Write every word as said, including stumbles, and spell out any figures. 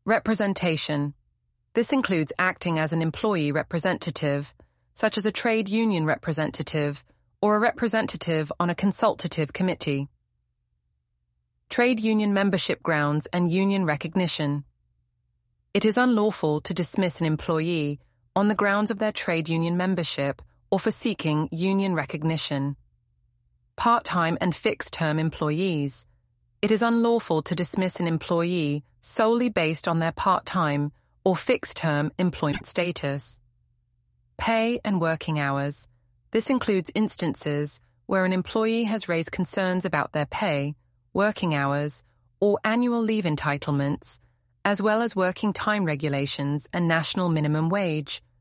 Representation. This includes acting as an employee representative, such as a trade union representative or a representative on a consultative committee. Trade union membership grounds and union recognition. It is unlawful to dismiss an employee on the grounds of their trade union membership or for seeking union recognition. Part-time and fixed-term employees. It is unlawful to dismiss an employee solely based on their part-time or fixed-term employment status. Pay and working hours. This includes instances where an employee has raised concerns about their pay, working hours, or annual leave entitlements, as well as working time regulations and national minimum wage.